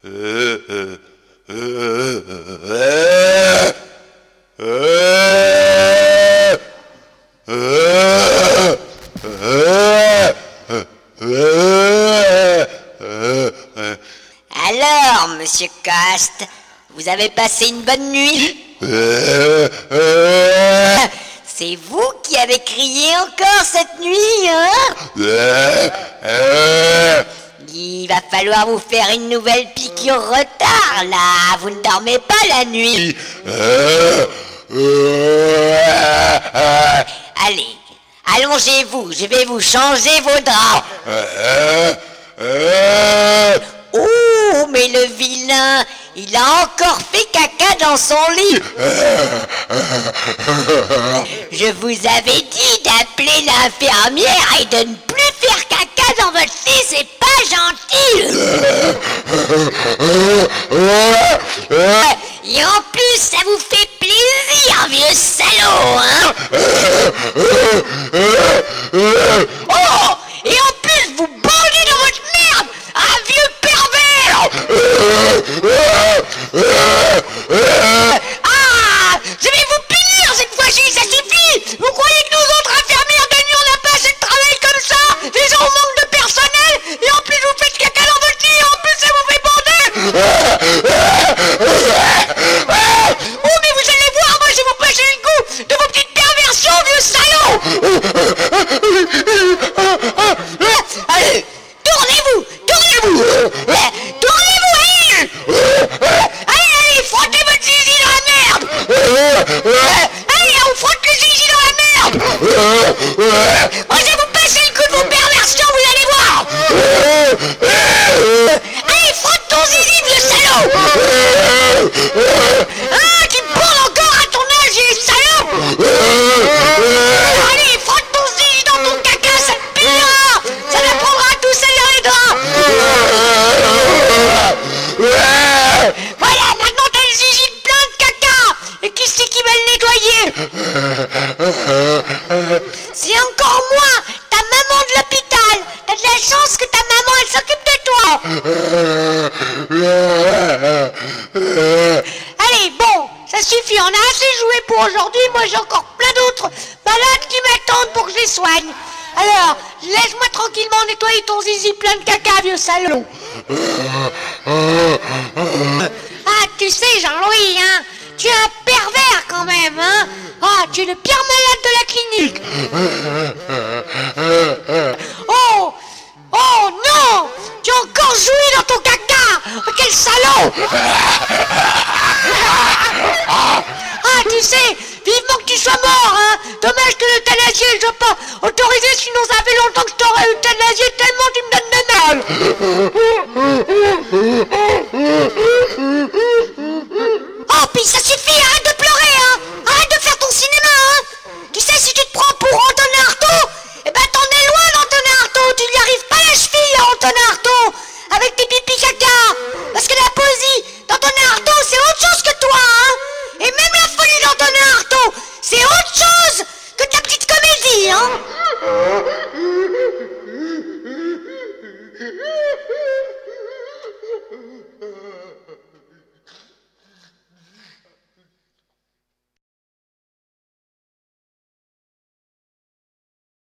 Alors, monsieur Coste, vous avez passé une bonne nuit? C'est vous qui avez crié encore cette nuit, hein? Il va falloir vous faire une nouvelle piqûre retard, là. Vous ne dormez pas la nuit. Allez, allongez-vous, je vais vous changer vos draps. Oh, mais le vilain, il a encore fait caca dans son lit. Je vous avais dit d'appeler l'infirmière et de ne plus faire caca dans votre lit, c'est pas gentil. Et en plus, ça vous fait plaisir, vieux salaud, hein? Oh, et en plus, vous bandez dans votre merde, un vieux pervers. Ah, je vais vous punir cette fois-ci, ça suffit. Vous croyez que nous autres infirmières de nuit, on n'a pas assez de travail comme ça? Les gens manquent de personnel, et en plus vous faites caca dans votre lit, et en plus ça vous fait bander. Oh, mais vous allez voir, moi je vais vous passer le goût de vos petites perversions, vieux salaud. Allez, tournez-vous, allez, frottez votre zizi dans la merde. Allez, on frotte le zizi dans la merde. Moi je vais vous passer le coup de vos perversions, vous allez voir. Allez, frotte ton zizi, vieux salaud. Ah, tu me parles encore à ton âge, vieux salaud. Allez, frotte ton zizi dans ton caca, ça te pillera. Ça l'apprendra à tout salir les draps. Voilà, maintenant t'as le zizi plein de caca. Et qui c'est qui va le nettoyer? C'est encore moi, ta maman de l'hôpital. T'as de la chance que ta maman, elle s'occupe de toi. Allez, bon, ça suffit, on a assez joué pour aujourd'hui. Moi j'ai encore plein d'autres malades qui m'attendent pour que je les soigne. Alors, laisse-moi tranquillement nettoyer ton zizi plein de caca, vieux salaud. Ah, tu sais, Jean-Louis, hein, tu es un pervers quand même, hein. Ah, tu es le pire malade de la clinique. Oh non, tu as encore joué dans ton caca. Oh, quel salaud. Ah, tu sais, vivement que tu sois mort, hein. Dommage que l'euthanasie ne soit pas autorisée, sinon ça fait longtemps que je t'aurais euthanasié tellement tu me donnes de mal.